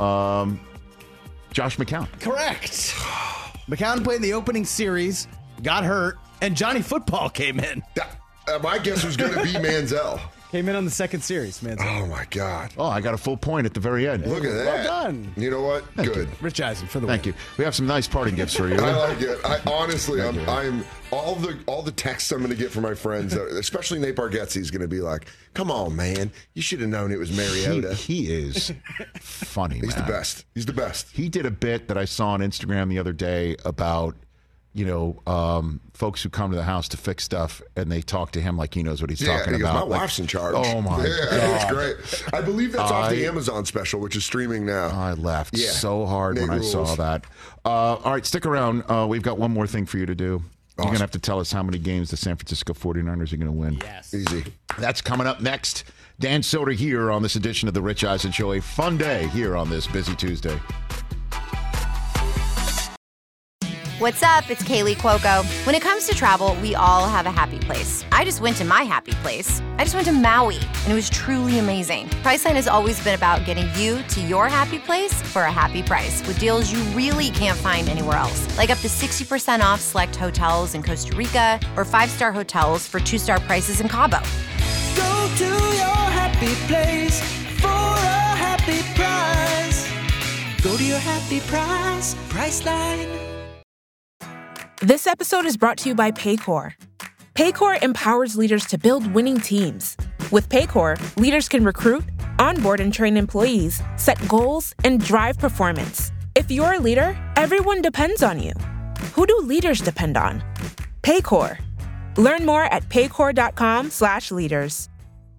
Josh McCown. Correct. McCown played in the opening series, got hurt, and Johnny Football came in. My guess was going to be Manziel. Came in on the second series, man. Oh, my God. Oh, I got a full point at the very end. Look at that. Well done. You know what? Good. Rich Eisen for the Thank win. you. We have some nice parting gifts for you. I like it. Honestly, I'm all the texts I'm going to get from my friends, especially Nate Bargatze, is going to be like, "Come on, man, you should have known it was Mariota." He is funny. He's the best. He's the best. He did a bit that I saw on Instagram the other day about, folks who come to the house to fix stuff, and they talk to him like he knows what he's talking he goes, about. My wife's in charge. Oh my God, it's great. I believe that's off the Amazon special, which is streaming now. I laughed so hard Nate when rules. I saw that. All right, stick around. We've got one more thing for you to do. You're going to have to tell us how many games the San Francisco 49ers are going to win. Yes. Easy. That's coming up next. Dan Soder here on this edition of the Rich Eisen Show. A fun day here on this busy Tuesday. What's up? It's Kaylee Cuoco. When it comes to travel, we all have a happy place. I just went to my happy place. I just went to Maui, and it was truly amazing. Priceline has always been about getting you to your happy place for a happy price with deals you really can't find anywhere else. Like up to 60% off select hotels in Costa Rica or 5-star hotels for 2-star prices in Cabo. Go to your happy place for a happy price. Go to your happy price, Priceline. This episode is brought to you by Paycor. Paycor empowers leaders to build winning teams. With Paycor, leaders can recruit, onboard and train employees, set goals, and drive performance. If you're a leader, everyone depends on you. Who do leaders depend on? Paycor. Learn more at paycor.com/leaders.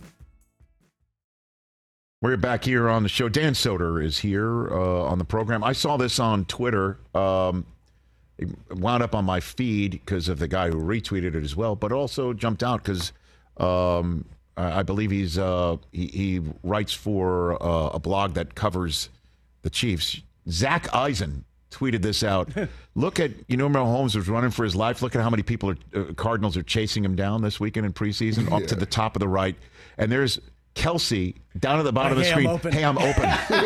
We're back here on the show. Dan Soder is here on the program. I saw this on Twitter. It wound up on my feed because of the guy who retweeted it as well, but also jumped out because I believe he writes for a blog that covers the Chiefs. Zach Eisen tweeted this out. Look at, Mahomes was running for his life. Look at how many people Cardinals are chasing him down this weekend in preseason, up to the top of the right. And there's Kelsey down at the bottom of the screen. Hey, I'm open.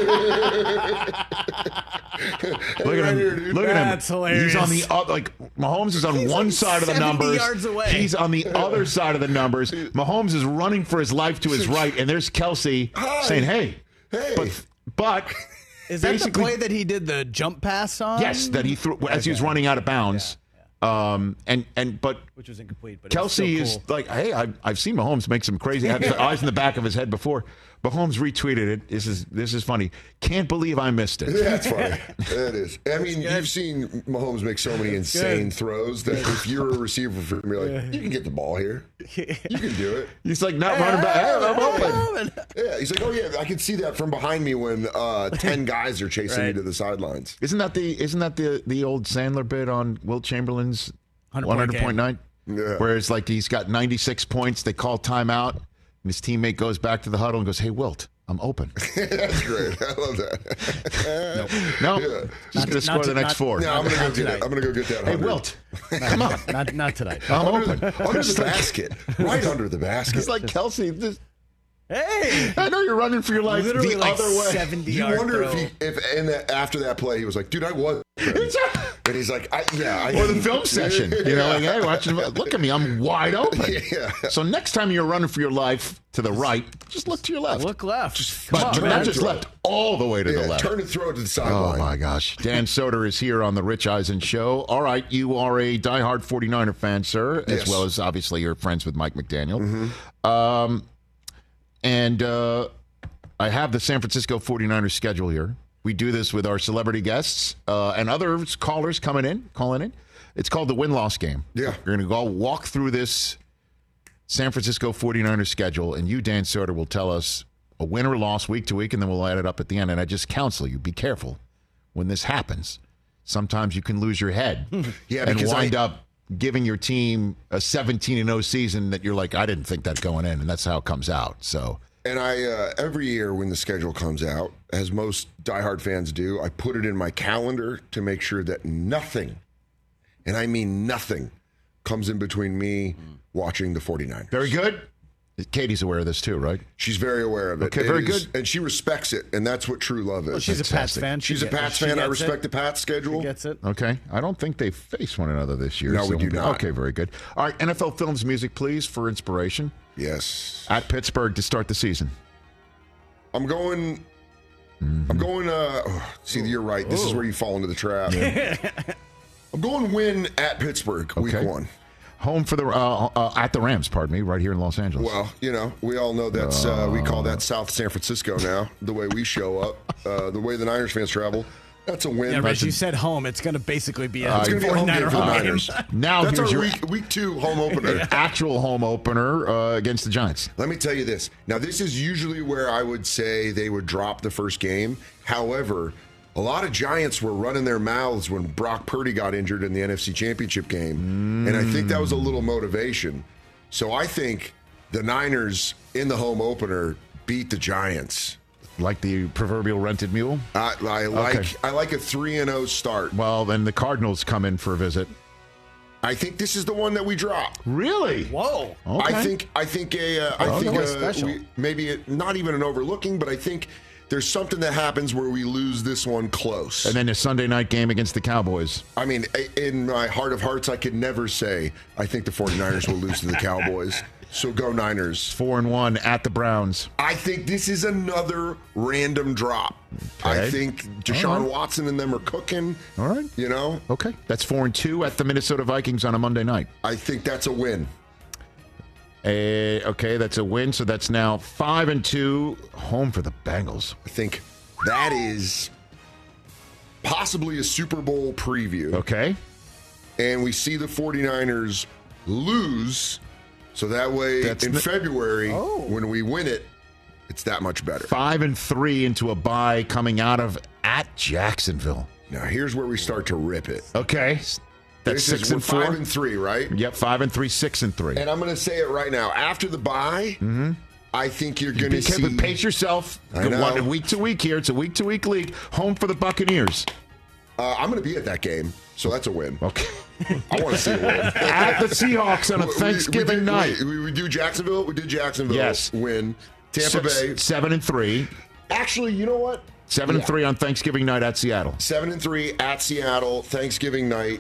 Look at him. Look at him. That's hilarious. He's on the Mahomes is on one side of the numbers. Yards away. He's on the other side of the numbers. Mahomes is running for his life to his right, and there's Kelsey saying, "Hey." But is that the play that he did the jump pass on? Yes, that he threw as he was running out of bounds. But which was incomplete. But Kelsey is like, hey, I've seen Mahomes make some crazy have his eyes in the back of his head before. Mahomes retweeted it. This is funny. Can't believe I missed it. That's funny. That is. I mean, you've seen Mahomes make so many insane throws that if you're a receiver for him, you're like, you can get the ball here. You can do it. He's like not running back. Hey, I'm open. Yeah, he's like, oh yeah, I can see that from behind me when 10 guys are chasing me to the sidelines. Isn't that the old Sandler bit on Wilt Chamberlain's 100.9? Yeah. Where it's like he's got 96 points. They call timeout. And his teammate goes back to the huddle and goes, "Hey, Wilt, I'm open." That's great. I love that. No, he's going to score the next 4. No, I'm going to go get it. I'm going to go get that. 100. Hey, Wilt, come on. Not tonight. I'm open. Under the basket. Right under the basket. It's like Kelsey. Hey, I know you're running for your life literally the like other way. 70-yard wonder throw. if after that play he was like, dude, I was. And he's like, I or the film session. Like, hey, watch him. Look at me, I'm wide open. Yeah. So next time you're running for your life to the right, just look to your left. Look left. But not just left, all the way to the left. Turn and throw it to the sideline. Oh my gosh. Dan Soder is here on the Rich Eisen Show. All right, you are a diehard 49er fan, sir, as well as obviously you're friends with Mike McDaniel. Mm-hmm. And I have the San Francisco 49ers schedule here. We do this with our celebrity guests and other callers calling in. It's called the win-loss game. Yeah. We're going to go walk through this San Francisco 49ers schedule, and you, Dan Soder, will tell us a win or loss week to week, and then we'll add it up at the end. And I just counsel you, be careful when this happens. Sometimes you can lose your head and wind up giving your team a 17-0 season that you're like, I didn't think that going in, and that's how it comes out. So, and I every year when the schedule comes out, as most diehard fans do, I put it in my calendar to make sure that nothing, and I mean nothing, comes in between me watching the 49ers. Very good. Katie's aware of this too, right? She's very aware of it. Okay, very good. And she respects it, and that's what true love is. Well, she's a Pats fan. She's a Pats fan. I respect the Pats schedule. She gets it. Okay. I don't think they face one another this year. No, we do not. Okay, very good. All right, NFL Films music, please, for inspiration. Yes. At Pittsburgh to start the season. I'm going... see, you're right. This is where you fall into the trap. I'm going win at Pittsburgh week 1. Home for the at the Rams, pardon me, right here in Los Angeles. Well, we all know that's we call that South San Francisco now. The way we show up, the way the Niners fans travel, that's a win. Yeah, Rich, you said home. It's going to basically be a it's going to be a home game for the Niners. Now that's here's our your week 2 home opener. Actual home opener against the Giants. Let me tell you this. Now, this is usually where I would say they would drop the first game. However, a lot of Giants were running their mouths when Brock Purdy got injured in the NFC Championship game, and I think that was a little motivation. So I think the Niners in the home opener beat the Giants Like the proverbial rented mule? I like a 3-0 start. Well, then the Cardinals come in for a visit. I think this is the one that we drop. Really? Whoa. Okay. I think maybe not even an overlooking, but I think there's something that happens where we lose this one close. And then a Sunday night game against the Cowboys. I mean, in my heart of hearts, I could never say I think the 49ers will lose to the Cowboys. So go Niners. 4-1 at the Browns. I think this is another random drop. Okay. I think Deshaun Watson and them are cooking. All right. You know? Okay. That's 4-2 at the Minnesota Vikings on a Monday night. I think that's a win. Okay, that's a win. So that's now 5-2. Home for the Bengals. I think that is possibly a Super Bowl preview. Okay. And we see the 49ers lose. So that way, February, when we win it, it's that much better. 5-3 into a bye coming out of at Jacksonville. Now, here's where we start to rip it. Okay. That's 6-4. 5-3, right? Yep, 5-3, 6-3. And I'm going to say it right now. After the bye, I think you're going to see... Pace yourself. I know. Week to week here. It's a week-to-week league. Home for the Buccaneers. I'm going to be at that game, so that's a win. Okay. I want to see a win. At the Seahawks on a Thanksgiving night. We do Jacksonville? We did Jacksonville. Yes. Win. Tampa Bay. 7-3. Actually, you know what? 7-3 on Thanksgiving night at Seattle. 7-3 at Seattle, Thanksgiving night.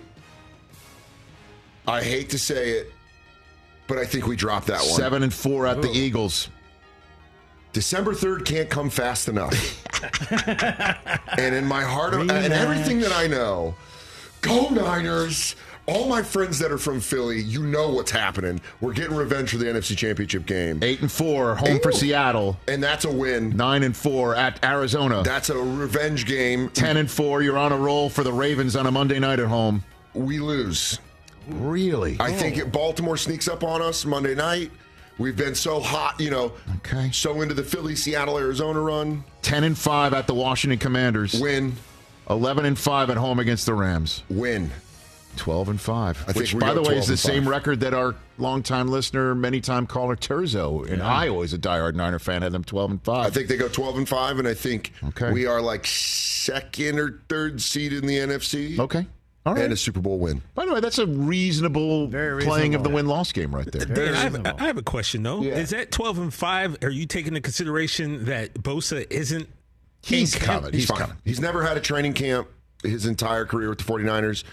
I hate to say it, but I think we dropped that one. 7-4 at the Eagles. December 3rd can't come fast enough. And in my heart, and everything that I know, go Niners. All my friends that are from Philly, you know what's happening. We're getting revenge for the NFC Championship game. 8-4, home for Seattle. And that's a win. 9-4 at Arizona. That's a revenge game. 10-4, you're on a roll for the Ravens on a Monday night at home. We lose. Really? I think Baltimore sneaks up on us Monday night. We've been so hot, so into the Philly, Seattle, Arizona run. 10-5 at the Washington Commanders. Win. 11-5 at home against the Rams. Win. 12-5. Which, by the way, is the same record that our longtime listener, many-time caller Terzo, and I always a diehard Niner fan, had them 12-5. I think they go 12-5, and I think we are like second or third seed in the NFC. Okay. All right. And a Super Bowl win. By the way, that's a reasonable playing of the win-loss game right there. Dan, I have a question, though. Yeah. Is that 12-5? Are you taking into consideration that Bosa isn't He's coming. He's coming. He's never had a training camp his entire career with the 49ers.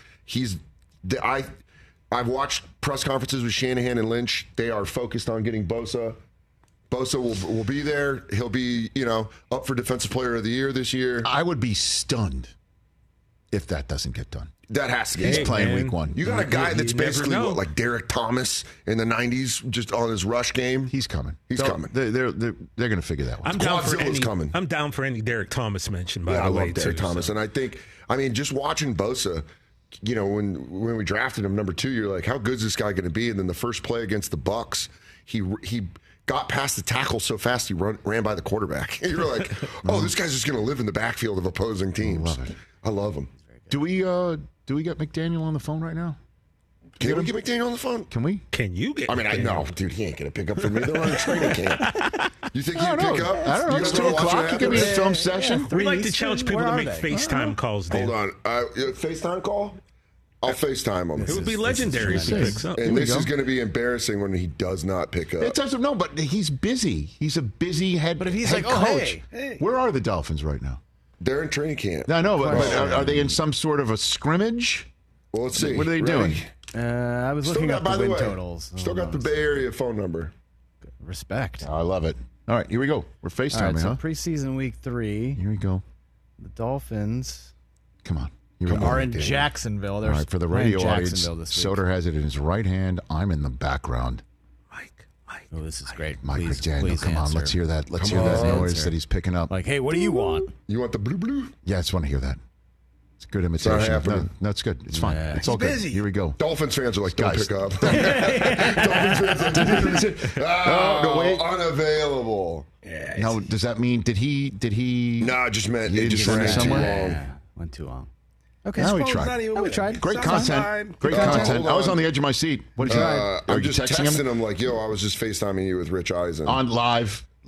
I've watched press conferences with Shanahan and Lynch. They are focused on getting Bosa. Bosa will be there. He'll be, up for Defensive Player of the Year this year. I would be stunned if that doesn't get done. That has to get He's playing week one. You got a guy that's basically like Derek Thomas in the 90s, just on his rush game. He's coming. He's coming. They're going to figure that one. Coming. I'm down for any Derek Thomas mention, by the way. I love Derek Thomas. And I think, just watching Bosa, when we drafted him number 2, you're like, how good is this guy going to be? And then the first play against the Bucs, he got past the tackle so fast he ran by the quarterback. You're like, oh, this guy's just going to live in the backfield of opposing teams. I love him. Do we get McDaniel on the phone right now? Can we get McDaniel on the phone? Can we? Can you get I know, dude, he ain't going to pick up for me. They're on a training camp. You think he'd pick up? I don't know. It's 2 o'clock. You give me a film session. We like to challenge people to make FaceTime calls, Dan. Hold on. FaceTime call? I'll FaceTime him. It would be legendary if he picks up. And this is going to be embarrassing when he does not pick up. It doesn't. No, but he's busy. He's a busy head. But if he's head coach, hey. Where are the Dolphins right now? They're in training camp. I know, but are they in some sort of a scrimmage? Well, let's see. What are they doing? I was looking up the win totals. Still got the Bay Area phone number. Respect. I love it. All right, here we go. We're FaceTiming, so preseason week 3. Here we go. The Dolphins. Come on. Are in Jacksonville. All right, for the radio audience, Soder has it in his right hand. I'm in the background. Mike. Oh, this is great. Mike McDaniel, come on. Let's hear that. Let's hear that noise that he's picking up. Like, hey, what do you want? You want the blue? Yeah, I just want to hear that. It's good imitation. No, it's good. It's fine. It's all good. Here we go. Dolphins fans are like, don't pick up. Dolphins fans are no, wait. Unavailable. Yeah, now, does that mean, did he? No, it just meant it just ran somewhere. Yeah, went too long. Okay, now we tried. Great content. Great content. I was on the edge of my seat. What did you I'm just texting him like, yo, I was just FaceTiming you with Rich Eisen. On live.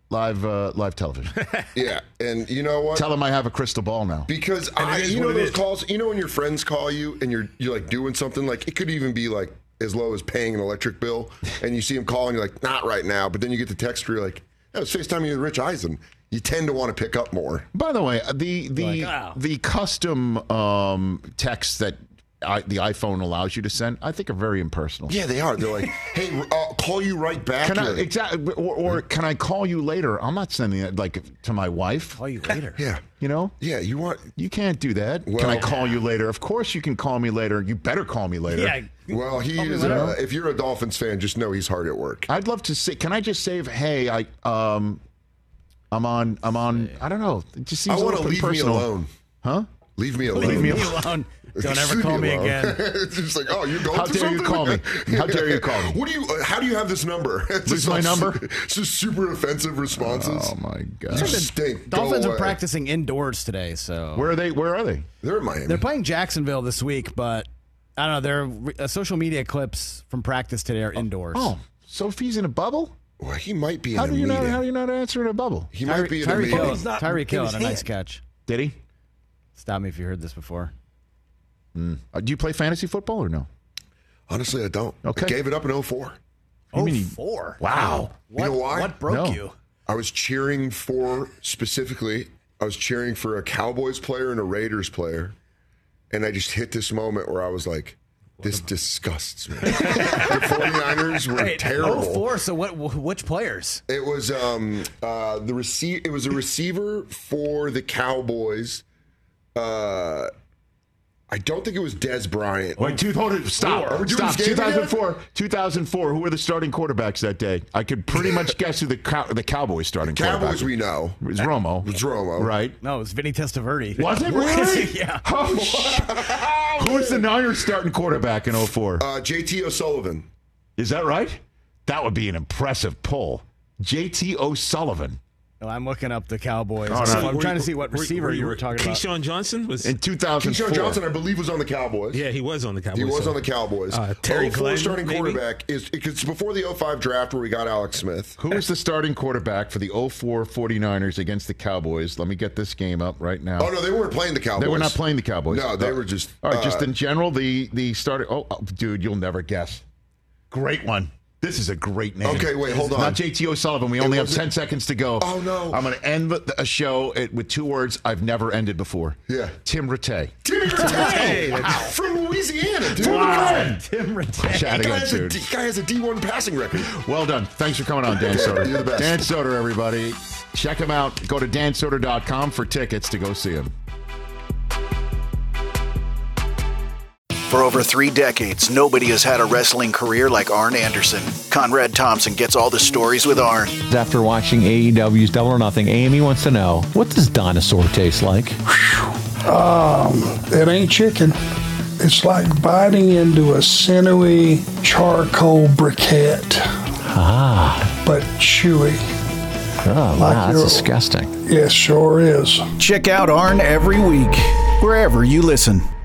live television. Yeah, and you know what? Tell them I have a crystal ball now. Because you know those calls. You know when your friends call you and you're like doing something, like it could even be like as low as paying an electric bill, and you see them calling, you're like, not right now. But then you get the text where you're like, oh, it's FaceTiming with Rich Eisen. You tend to want to pick up more. By the way, the custom texts that the iPhone allows you to send, I think are very impersonal. Yeah, they are. They're like, hey, I'll call you right back. Exactly. Or can I call you later? I'm not sending it like to my wife. Call you later. Yeah. You know? Yeah, you can't do that. Well, can I call you later? Of course you can call me later. You better call me later. Yeah. Well, he is. If you're a Dolphins fan, just know he's hard at work. I'd love to say. Can I just say, hey, I'm on. I don't know. It just seems I want to leave me alone. Huh? Leave me alone. Leave me alone. Don't ever call me again. It's just like, oh, you're going How through dare something? you call me? How dare you call me? How do you have this number? Lose my number? It's just super offensive responses. Oh my god! You stink. Dolphins are practicing indoors today. So where are they? Where are they? They're in Miami. They're playing Jacksonville this week, but I don't know. Their social media clips from practice today are indoors. Oh, so if he's in a bubble? Well, he might be in how a do you meeting. How are you not answering a bubble? He might be in a meeting. Tyreek Hill had a nice catch. Did he? Stop me if you heard this before. Do you play fantasy football or no? Honestly, I don't. Okay. I gave it up in 04. 04? Wow. You know why? What broke you? I was cheering for, specifically, a Cowboys player and a Raiders player. And I just hit this moment where I was like, this disgusts me. The 49ers were terrible. 04, so which players? It was it was a receiver for the Cowboys. I don't think it was Dez Bryant. Wait, stop. 2004. Who were the starting quarterbacks that day? I could pretty much guess who the Cowboys starting quarterback. Cowboys we know. It was Romo. Right? No, it was Vinny Testaverde. Was it really? Yeah. Who was the Niners starting quarterback in 04? JT O'Sullivan. Is that right? That would be an impressive pull. JT O'Sullivan. Well, I'm looking up the Cowboys. Oh, no. So I'm trying to see what receiver you were talking about. Keyshawn Johnson was in 2004. Keyshawn Johnson, I believe, was on the Cowboys. Yeah, he was on the Cowboys. He was on the Cowboys. Terry Glenn, starting maybe? quarterback is because before the 05 draft where we got Alex Smith. Who was the starting quarterback for the 04 49ers against the Cowboys? Let me get this game up right now. Oh no, they weren't playing the Cowboys. They were not playing the Cowboys. No, they were just. All right, just in general, the starting. Oh, dude, you'll never guess. Great one. This is a great name. Okay, wait, hold on. Not JT O'Sullivan. We only have 10 seconds to go. Oh, no. I'm going to end a show with two words I've never ended before. Yeah. Tim Rattay. Tim Rattay! From Louisiana, dude. Wow. Tim Rattay. Guy has a D1 passing record. Well done. Thanks for coming on, Dan Soder. You're the best. Dan Soder, everybody. Check him out. Go to dansoder.com for tickets to go see him. For over 3 decades, nobody has had a wrestling career like Arn Anderson. Conrad Thompson gets all the stories with Arn. After watching AEW's Double or Nothing, Amy wants to know, what does dinosaur taste like? It ain't chicken. It's like biting into a sinewy charcoal briquette. But chewy. Oh, wow, that's disgusting. Yes, sure is. Check out Arn every week, wherever you listen.